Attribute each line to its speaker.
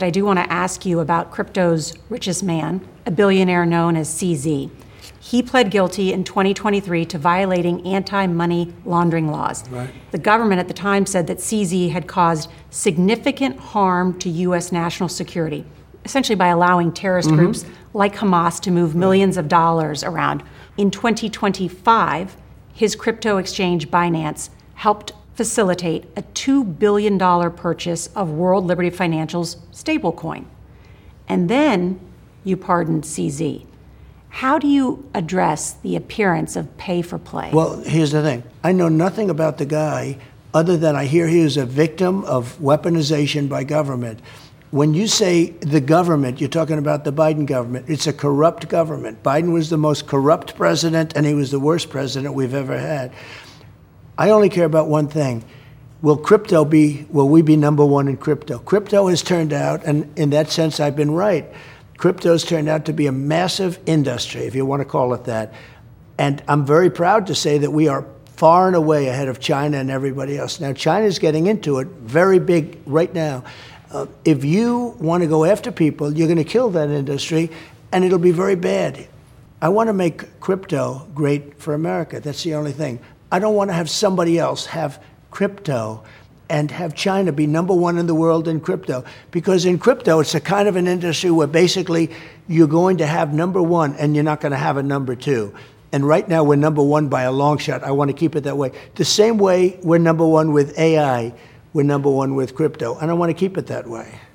Speaker 1: I do want to ask you about crypto's richest man, a billionaire known as CZ. He pled guilty in 2023 to violating anti-money laundering laws.
Speaker 2: Right.
Speaker 1: The government at the time said that CZ had caused significant harm to U.S. national security, essentially by allowing terrorist groups like Hamas to move millions of dollars around. In 2025, his crypto exchange Binance helped facilitate a $2 billion purchase of World Liberty Financial's stablecoin. And then you pardoned CZ. How do you address the appearance of pay for play?
Speaker 2: Well, here's the thing. I know nothing about the guy other than I hear he was a victim of weaponization by government. When you say the government, you're talking about the Biden government. It's a corrupt government. Biden was the most corrupt president, and he was the worst president we've ever had. I only care about one thing. Will we be number one in crypto? Crypto has turned out, and in that sense, I've been right. Crypto's turned out to be a massive industry, if you want to call it that. And I'm very proud to say that we are far and away ahead of China and everybody else. Now, China's getting into it very big right now. If you want to go after people, you're going to kill that industry, and it'll be very bad. I want to make crypto great for America. That's the only thing. I don't want to have somebody else have crypto and have China be number one in the world in crypto. Because in crypto, it's a kind of an industry where basically you're going to have number one and you're not going to have a number two. And right now we're number one by a long shot. I want to keep it that way. The same way we're number one with AI, we're number one with crypto. And I want to keep it that way.